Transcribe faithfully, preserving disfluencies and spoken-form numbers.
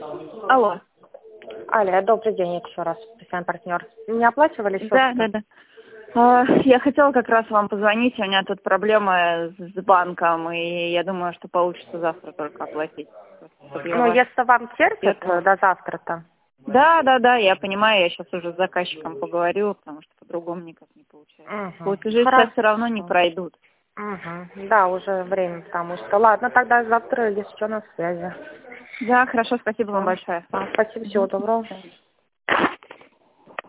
Алло. Аля, добрый день еще раз, постоянный партнер. Не оплачивали счет? Да, да, да. А, Я хотела как раз вам позвонить, у меня тут проблема с банком, и я думаю, что получится завтра только оплатить. Чтобы я Ну, вас- если вам терпит Это- до завтра-то. Да, да, да, я понимаю, я сейчас уже с заказчиком поговорю, потому что по-другому никак не получается. Угу. Платежи сейчас все равно не пройдут. Угу. Да, уже время, потому что. Ладно, тогда завтра, если что, на связи. Да, хорошо, спасибо вам большое. А, Спасибо, всего доброго.